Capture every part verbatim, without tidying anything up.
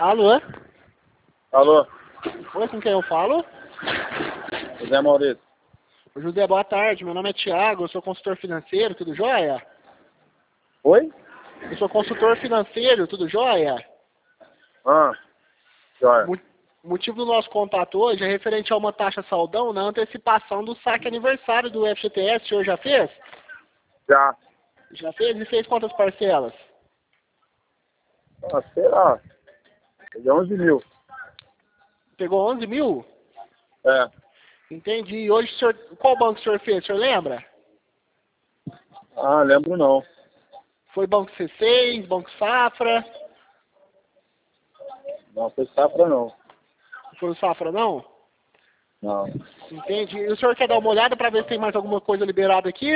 Alô? Alô? Oi, com quem eu falo? José Maurício. Ô, José, boa tarde. Meu nome é Thiago, eu sou consultor financeiro, tudo jóia? Oi? Eu sou consultor financeiro, tudo jóia? Ah, jóia. O motivo do nosso contato hoje é referente a uma taxa saudão na antecipação do saque aniversário do F G T S. O senhor já fez? Já. Já fez? E fez quantas parcelas? Ah, sei lá. Peguei onze mil. Pegou onze mil? É. Entendi. E hoje, o senhor, qual banco o senhor fez? O senhor lembra? Ah, lembro não. Foi Banco C seis, Banco Safra? Não foi safra não. Não foi o Safra, não? Não. Entendi. E o senhor quer dar uma olhada para ver se tem mais alguma coisa liberada aqui?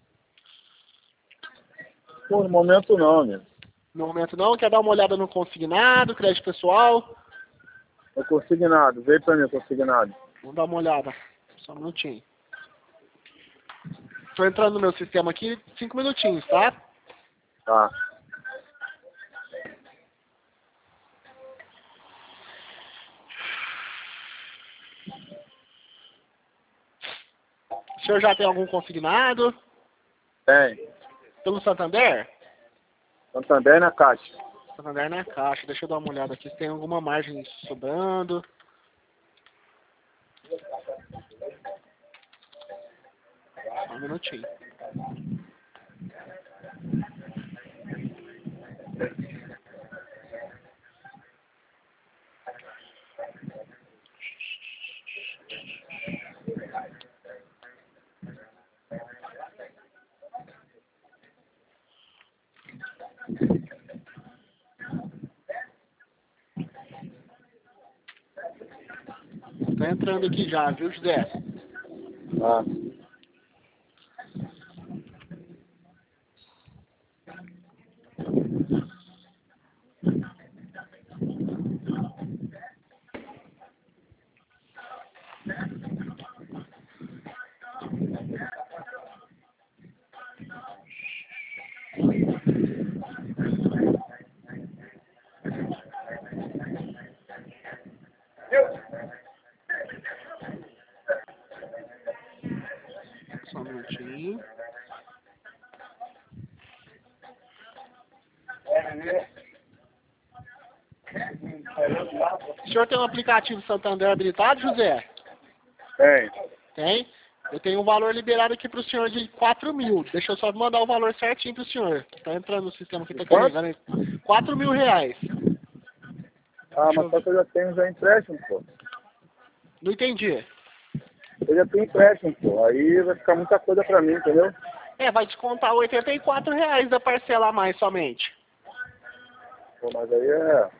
Pô, no momento não, amigo. No momento não. Quer dar uma olhada no consignado, crédito pessoal? É consignado. Veio pra mim, consignado. Vamos dar uma olhada. Só um minutinho. Estou entrando no meu sistema aqui, cinco minutinhos, tá? Tá. O senhor já tem algum consignado? Tem. Pelo Santander? Santander na caixa. Santander na caixa. Deixa eu dar uma olhada aqui se tem alguma margem sobrando. Só um minutinho. Tá entrando aqui já, viu, José? Ah. Só um minutinho. O senhor tem um aplicativo Santander habilitado, José? Tem. Tem? Eu tenho um valor liberado aqui para o senhor de quatro mil. Deixa eu só mandar o valor certinho para o senhor. Está entrando no sistema que está carregando. quatro mil reais. Ah, Deixa eu mas só ver. que eu já tenho já empréstimo, pô. Não entendi. Eu já tenho empréstimo, pô. Aí vai ficar muita coisa pra mim, entendeu? É, vai descontar oitenta e quatro reais da parcela a mais somente. Pô, mas aí é...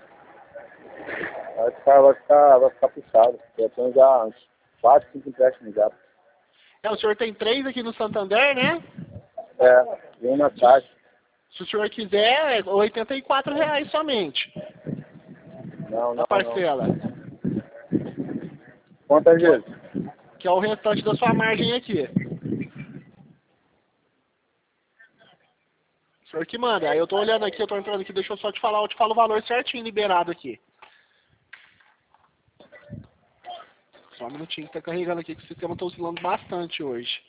Vai ficar, vai ficar, vai ficar puxado. Eu tenho já uns quatro, cinco empréstimos já. É, o senhor tem três aqui no Santander, né? É, e um na caixa. Se o senhor quiser, é oitenta e quatro reais somente. Não, não, A parcela. não. Quantas Que é, vezes? que é o restante da sua margem aqui. O senhor que manda. Aí eu tô olhando aqui, eu tô entrando aqui, deixa eu só te falar, eu te falo o valor certinho liberado aqui. Só um minutinho que tá carregando aqui, que o sistema tá oscilando bastante hoje.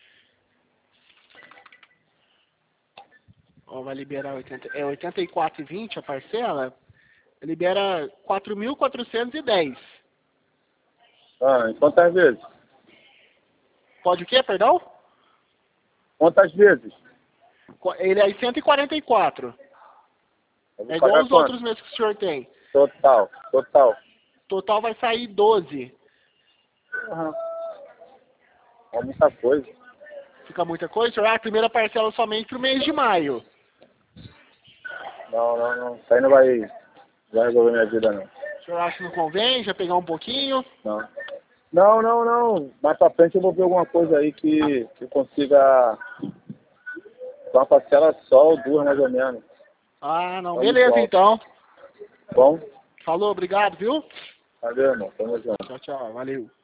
Ó, vai liberar oitenta, é oitenta e quatro reais e vinte a parcela. Libera quatro mil quatrocentos e dez. Ah, em quantas vezes? Pode o quê, perdão? Quantas vezes? Ele é cento e quarenta e quatro. Eu vou É igual pagar os quanto? outros meses que o senhor tem. Total, total. Total vai sair doze. Uhum. É muita coisa. Fica muita coisa, senhor? Ah, a primeira parcela somente pro mês de maio. Não, não, não. Isso aí não vai, vai resolver minha vida, não. O senhor acha que não convém? Já pegar um pouquinho? Não. Não, não, não. Mais pra frente eu vou ver alguma coisa aí que, que consiga com uma parcela só ou duas, mais ou menos. Ah, não. Vamos Beleza, igual. então. Bom? Falou, obrigado, viu? Valeu, irmão. Tamo junto. Tchau, tchau. Valeu.